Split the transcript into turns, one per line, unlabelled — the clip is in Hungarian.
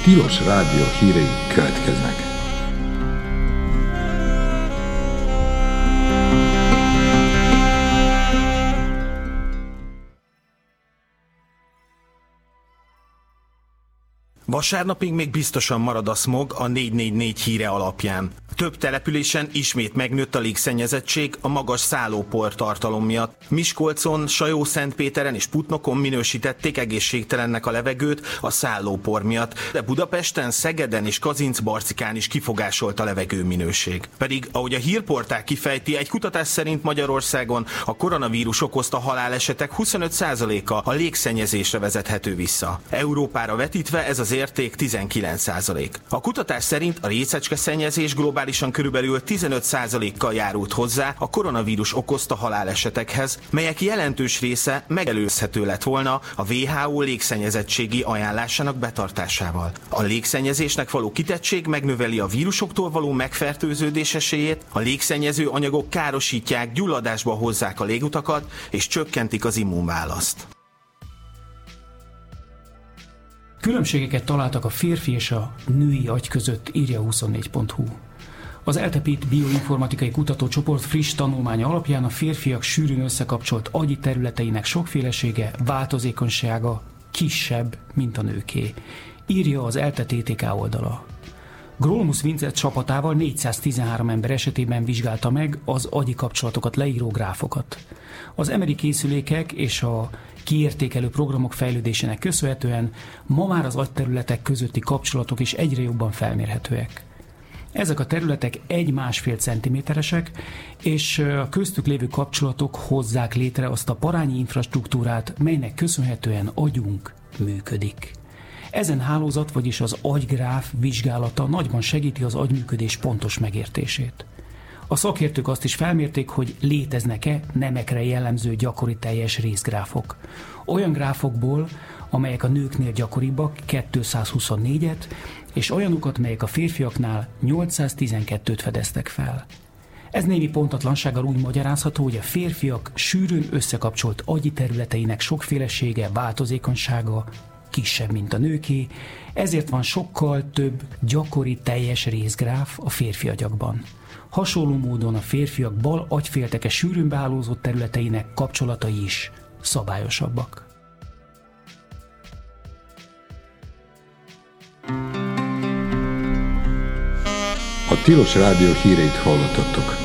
Tilos Rádió hírei következnek.
Vasárnapig még biztosan marad a szmog a 444 híre alapján. Több településen ismét megnőtt a légszennyezettség a magas szállópor tartalom miatt. Miskolcon, Sajó-Szentpéteren és Putnokon minősítették egészségtelennek a levegőt a szállópor miatt, de Budapesten, Szegeden és Kazincbarcikán is kifogásolt a levegőminőség. Pedig, ahogy a hírportál kifejti, egy kutatás szerint Magyarországon a koronavírus okozta halálesetek 25%-a a légszennyezésre vezethető vissza. Európára vetítve ez az érték 19%. A kutatás szerint a részecskeszennyezés globálisan körülbelül 15%-kal járult hozzá a koronavírus okozta halálesetekhez, melyek jelentős része megelőzhető lett volna a WHO légszennyezettségi ajánlásának betartásával. A légszennyezésnek való kitettség megnöveli a vírusoktól való megfertőződés esélyét, a légszennyező anyagok károsítják, gyulladásba hozzák a légutakat és csökkentik az immunválaszt.
Különbségeket találtak a férfi és a női agy között, írja 24.hu. Az eltepít bioinformatikai kutatócsoport friss tanulmánya alapján a férfiak sűrűn összekapcsolt agyi területeinek sokfélesége, változékonysága kisebb, mint a nőké, írja az ELTE TTK oldala. Grolmus Vincent csapatával 413 ember esetében vizsgálta meg az agyi kapcsolatokat leíró gráfokat. Az MRI készülékek és a kiértékelő programok fejlődésének köszönhetően ma már az agyterületek közötti kapcsolatok is egyre jobban felmérhetőek. Ezek a területek 1-1,5 centiméteresek, és a köztük lévő kapcsolatok hozzák létre azt a parányi infrastruktúrát, melynek köszönhetően agyunk működik. Ezen hálózat, vagyis az agygráf vizsgálata nagyban segíti az agyműködés pontos megértését. A szakértők azt is felmérték, hogy léteznek-e nemekre jellemző gyakori teljes részgráfok. Olyan gráfokból, amelyek a nőknél gyakoribbak, 224-et, és olyanokat, melyek a férfiaknál 812-t fedeztek fel. Ez némi pontatlansággal úgy magyarázható, hogy a férfiak sűrűn összekapcsolt agyi területeinek sokfélesége, változékonysága kisebb, mint a nőké, ezért van sokkal több gyakori teljes részgráf a férfi agyakban. Hasonló módon a férfiak bal agyfélteke sűrűn behálózott területeinek kapcsolatai is szabályosabbak.
A Tilos Rádió híreit hallottatok.